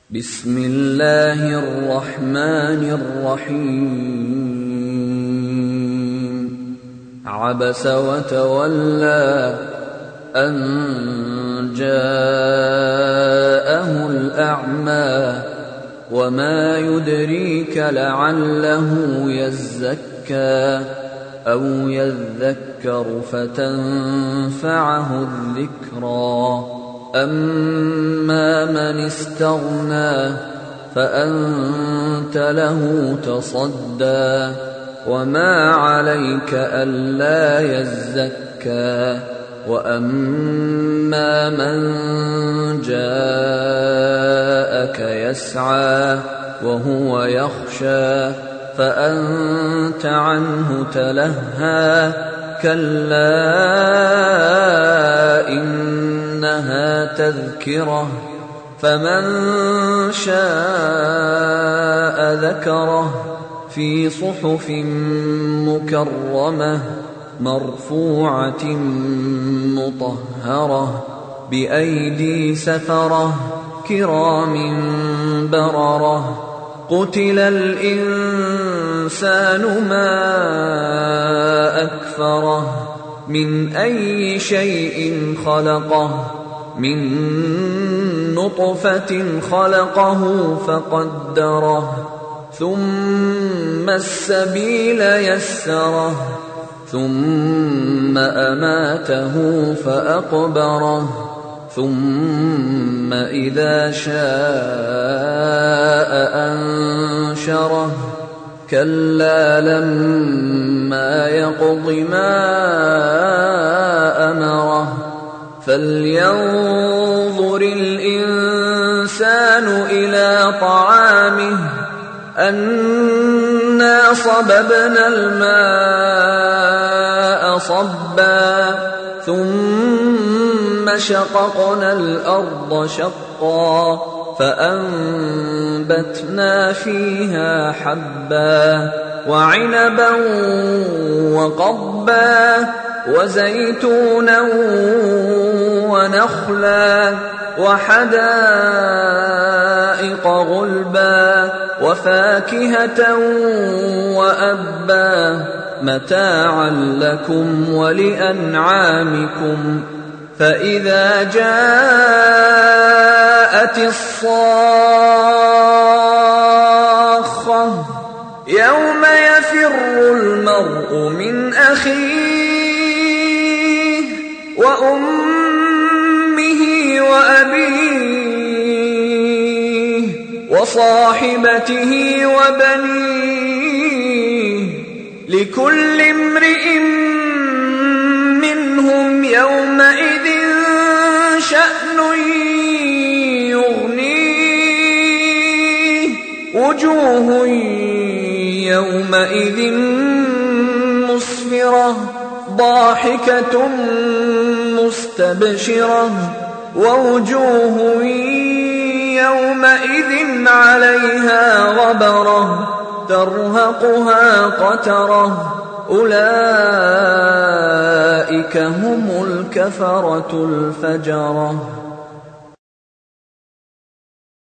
بسم الله الرحمن الرحيم عبس وتولى أن جاءه الأعمى وما يدريك لعله يزكى أو يذكر فتنفعه الذكرى أما من استغنى فأنت له تصدى وما عليك ألا يزكى وأما من جاءك يسعى وهو يخشى فأنت عنه تلهى كلا إنها تذكرة فمن شاء ذكره في صحف مكرمة مرفوعة مطهرة بأيدي سفرة كرام بررة قتل الإنسان ما أكفره من أي شيء خلقه من نطفة خلقه فقدره ثم السبيل يسره ثم أماته فأقبره ثم إذا شاء أنشره كلا لما يقض ما أمره فلينظر الإنسان إلى طعامه أنا صببنا الماء صبا ثم شققنا الأرض شقا فأنبتنا فيها حبا وعنبا وقضبا وزيتونا ونخلا وحدائق غلبا وفاكهة وأبا متاعا لكم ولأنعامكم فإذا جاءت الصاخة يوم يفر المرء من أخيه وأمه وأبيه وصاحبته وبنيه لكل امرئ منهم يومئذ شأن يغنيه وجوه يومئذ مسفرة ضاحكة مستبشرة ووجوه يومئذ عليها غبرة ترهقها قترة أولئك هم الكفرة الفجرة.